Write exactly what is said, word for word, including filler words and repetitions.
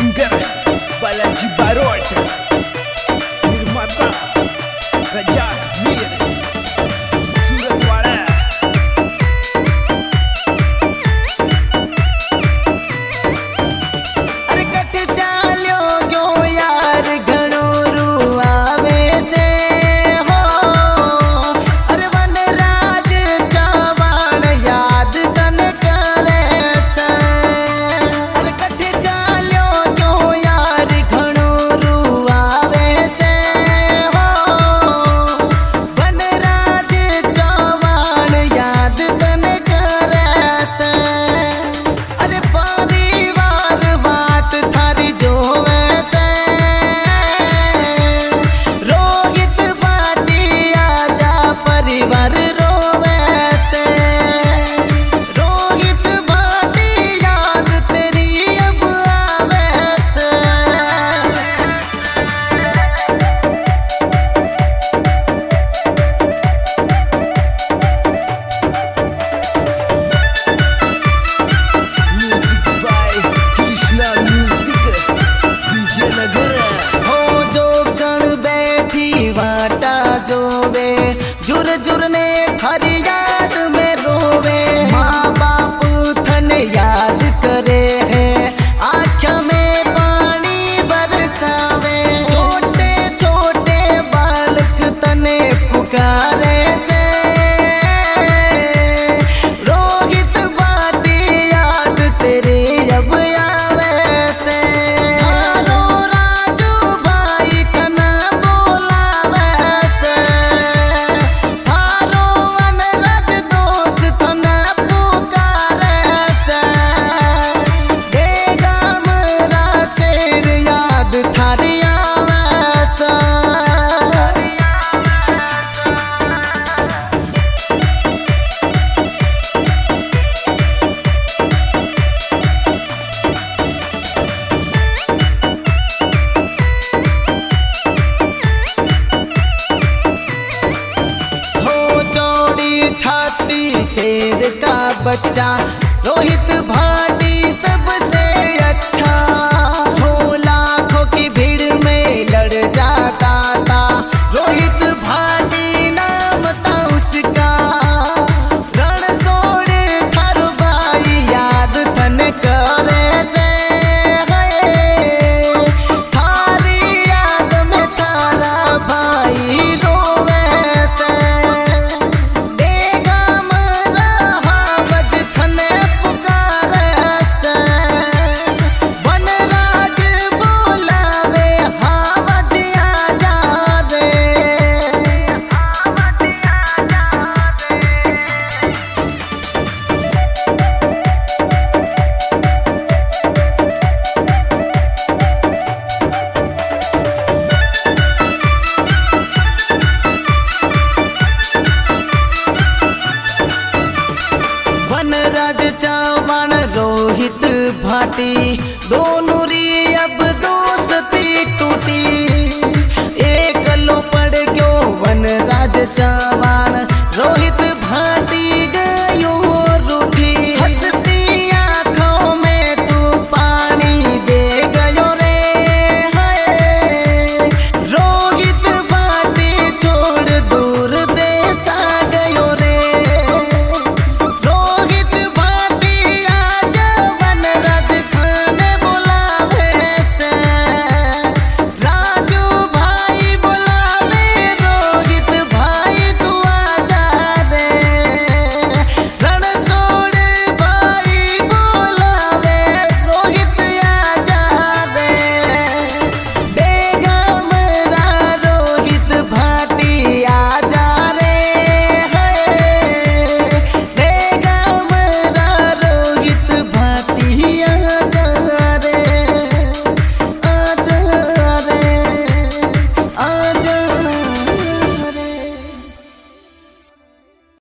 Singer Balaji Barot, निर्माता रजाक मीर, सूरत वाला। अरे कट चालो गयो यार घणो रुआवे से हो। अरे वनराज चवाण याद तन करे से। अरे कट चालो गयो यार घणो रुआवे से हो। वनराज चवाण याद तन करे से। अरे परिवार बात थारी जोवे से। रोहित बाटी आजा परिवार रोवे से। रोहित बाटी याद तेरी अब आवे से। Music by Krishna music, Vijayanagar. हो जो गण बैठी वाटा जोवे, जुर जुर ने थारी याद में रोवे। माँ बाप थन याद करे है, आँखों में पानी बरसावे। छोटे छोटे बालक तने पुकारे से। रोहित बाटी याद तेरे अब आवे से। थारो राजू भाई तना बोलावे से। थारो वनराज दोस्त तना पुकारे से। बेगम रा शेर याद थारी आवे से। हो चौड़ी छाती शेर का बच्चा, रोहित भाटी सबसे अच्छा। हो लाखों की भीड़ में लड़ जाता था, रोहित भाटी नाम था उसका। रण सोड़े थारो भाई याद तन करे से। है थारी याद में थारा भाई रोवे से। बेगम रहा बज थने पुकारे से। वनराज बोलावे हाँ बज आजा रे। वनराज चवाण रोहित भाटी, दोनों री अब दोस्ती टूटी। एक लो पड़ गयो वनराज चवाण।